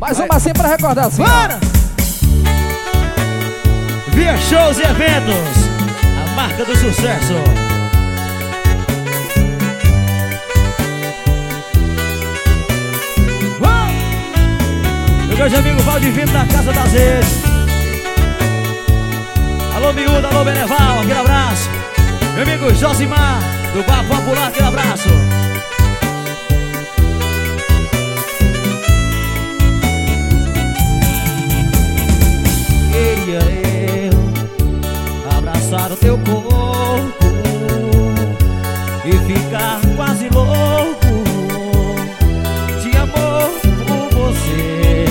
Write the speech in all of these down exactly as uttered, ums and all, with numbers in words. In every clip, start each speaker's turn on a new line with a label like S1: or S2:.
S1: Mais uma assim pra recordar assim.
S2: Bora! Via Shows e Eventos, a marca do sucesso. Meu grande amigo Valdivino da Casa das Redes. Alô Miúdo, alô Beneval, aquele abraço. Meu amigo Josimar, do Bar Popular, aquele abraço. Queria eu abraçar o teu corpo e ficar quase louco de amor por você.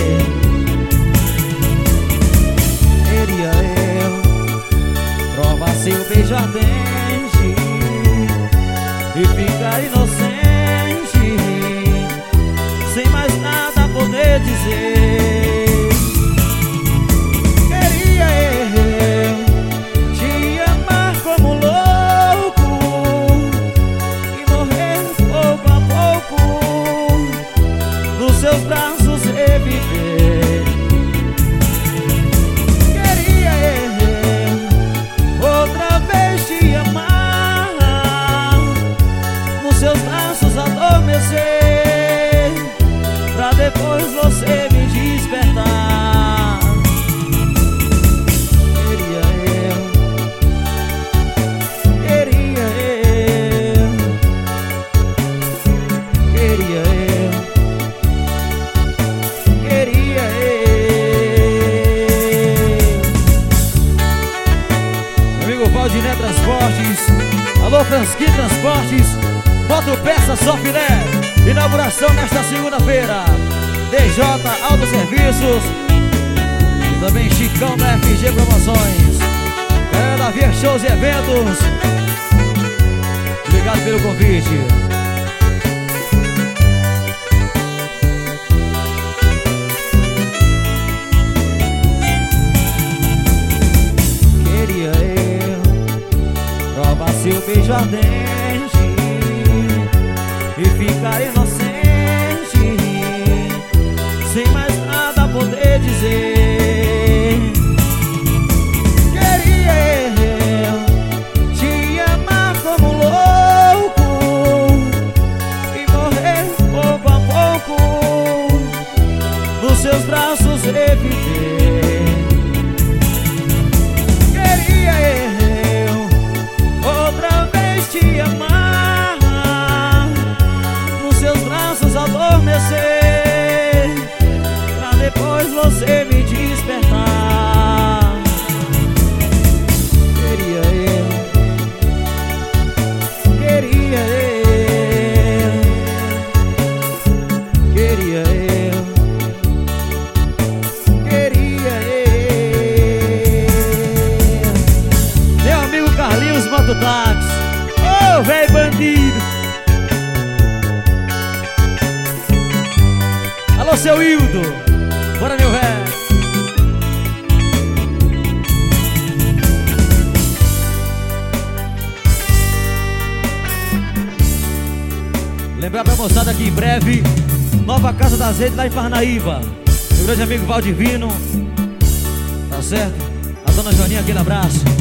S2: Queria eu provar seu beijo ardente e ficar inocente, sem mais nada poder dizer. Seus braços reviver. Queria eu outra vez te amar, nos seus braços adormecer, pra depois você me despertar. Queria eu, queria eu, queria eu. Valdiné Transportes, alô Fransqui Transportes, Moto Peça Só Filé, inauguração nesta segunda-feira. D J Autoserviços e também Chicão da F G Promoções. Galera da Via Shows e Eventos, obrigado pelo convite. Seu beijo ardente e ficar inocente, sem mais nada poder dizer. Queria eu te amar como louco e morrer pouco a pouco, nos seus braços reviver. Te amar, nos seus braços adormecer, pra depois você me despertar. Queria eu, queria eu, queria eu, queria eu. Meu amigo Carlinhos Mototáxi, ô velho bandido. Alô seu Hildo, bora meu velho. Lembrar pra moçada que em breve nova Casa das Redes lá em Parnaíba. Meu grande amigo Valdivino, tá certo? A dona Joaninha, aquele abraço.